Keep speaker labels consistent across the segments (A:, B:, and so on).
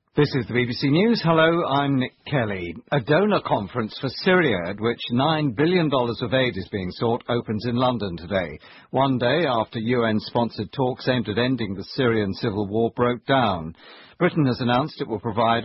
A: This is the BBC News. Hello, I'm Nick Kelly. A donor conference for Syria, at which $9 billion of aid is being sought, opens in London today, one day after UN-sponsored talks aimed at ending the Syrian civil war broke down. Britain has announced it will provide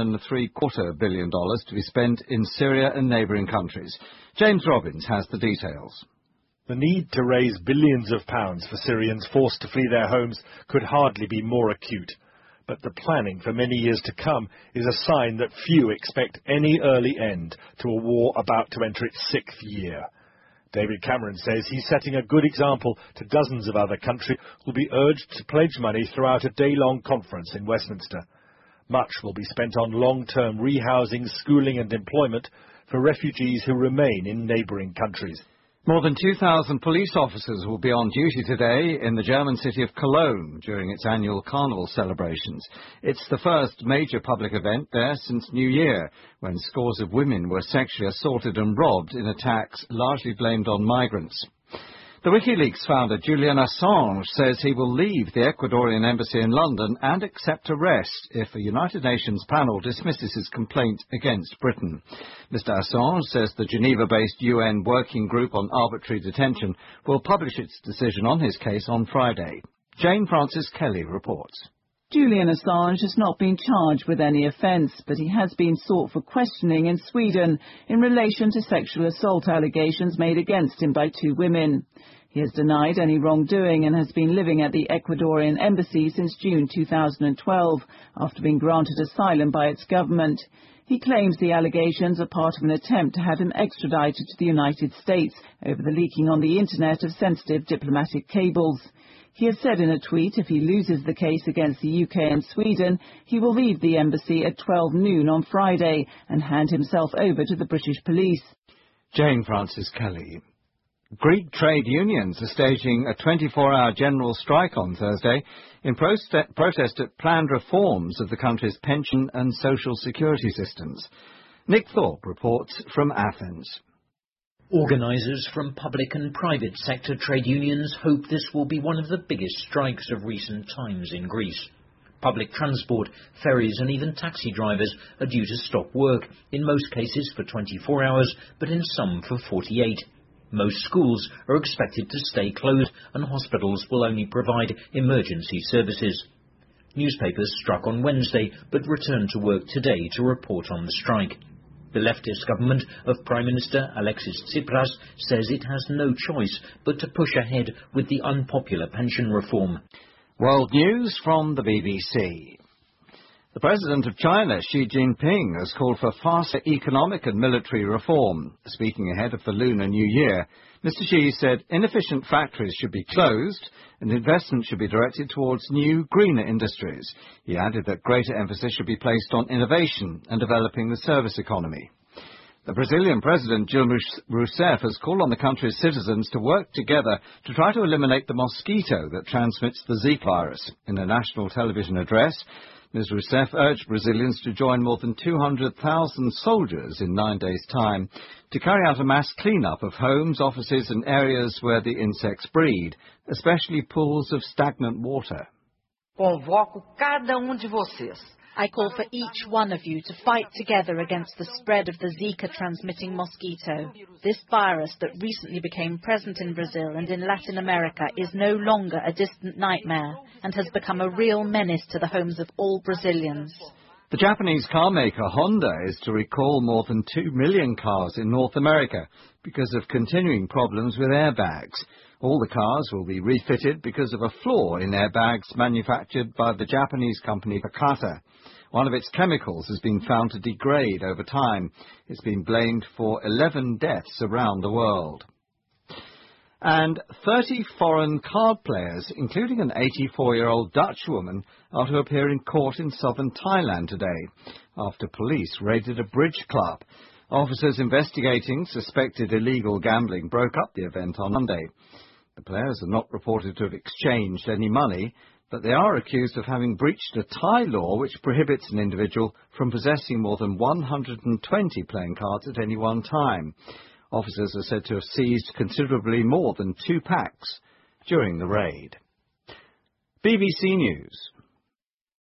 A: $1.75 billion to be spent in Syria and neighbouring countries. James Robbins has the details.
B: The need to raise billions of pounds for Syrians forced to flee their homes could hardly be more acute. But the planning for many years to come is a sign that few expect any early end to a war about to enter its sixth year. David Cameron says he's setting a good example to dozens of other countries who will be urged to pledge money throughout a day-long conference in Westminster. Much will be spent on long-term rehousing, schooling and employment for refugees who remain in neighbouring countries.
A: More than 2,000 police officers will be on duty today in the German city of Cologne during its annual carnival celebrations. It's the first major public event there since New Year, when scores of women were sexually assaulted and robbed in attacks largely blamed on migrants. The WikiLeaks founder Julian Assange says he will leave the Ecuadorian embassy in London and accept arrest if a United Nations panel dismisses his complaint against Britain. Mr. Assange says the Geneva-based UN Working Group on Arbitrary Detention will publish its decision on his case on Friday. Jane Francis Kelly reports.
C: Julian Assange has not been charged with any offence, but he has been sought for questioning in Sweden in relation to sexual assault allegations made against him by two women. He has denied any wrongdoing and has been living at the Ecuadorian embassy since June 2012, after being granted asylum by its government. He claims the allegations are part of an attempt to have him extradited to the United States over the leaking on the internet of sensitive diplomatic cables. He has said in a tweet if he loses the case against the UK and Sweden, he will leave the embassy at 12 noon on Friday and hand himself over to the British police.
A: Jane Francis Kelly. Greek trade unions are staging a 24-hour general strike on Thursday in protest at planned reforms of the country's pension and social security systems. Nick Thorpe reports from Athens.
D: Organisers from public and private sector trade unions hope this will be one of the biggest strikes of recent times in Greece. Public transport, ferries and even taxi drivers are due to stop work, in most cases for 24 hours, but in some for 48. Most schools are expected to stay closed and hospitals will only provide emergency services. Newspapers struck on Wednesday but returned to work today to report on the strike. The leftist government of Prime Minister Alexis Tsipras says it has no choice but to push ahead with the unpopular pension reform.
A: World News from the BBC. The President of China, Xi Jinping, has called for faster economic and military reform. Speaking ahead of the Lunar New Year, Mr. Xi said inefficient factories should be closed and investment should be directed towards new, greener industries. He added that greater emphasis should be placed on innovation and developing the service economy. The Brazilian President Dilma Rousseff has called on the country's citizens to work together to try to eliminate the mosquito that transmits the Zika virus. In a national television address, Ms. Rousseff urged Brazilians to join more than 200,000 soldiers in 9 days' time to carry out a mass clean-up of homes, offices and areas where the insects breed, especially pools of stagnant water.
E: Convoco cada de vocês.
F: I call for each one of you to fight together against the spread of the Zika-transmitting mosquito. This virus that recently became present in Brazil and in Latin America is no longer a distant nightmare and has become a real menace to the homes of all Brazilians.
A: The Japanese car maker Honda is to recall more than 2 million cars in North America because of continuing problems with airbags. All the cars will be refitted because of a flaw in airbags manufactured by the Japanese company Takata. One of its chemicals has been found to degrade over time. It's been blamed for 11 deaths around the world. And 30 foreign card players, including an 84-year-old Dutch woman, are to appear in court in southern Thailand today, after police raided a bridge club. Officers investigating suspected illegal gambling broke up the event on Monday. The players are not reported to have exchanged any money, but they are accused of having breached a Thai law which prohibits an individual from possessing more than 120 playing cards at any one time. Officers are said to have seized considerably more than 2 packs during the raid. BBC News.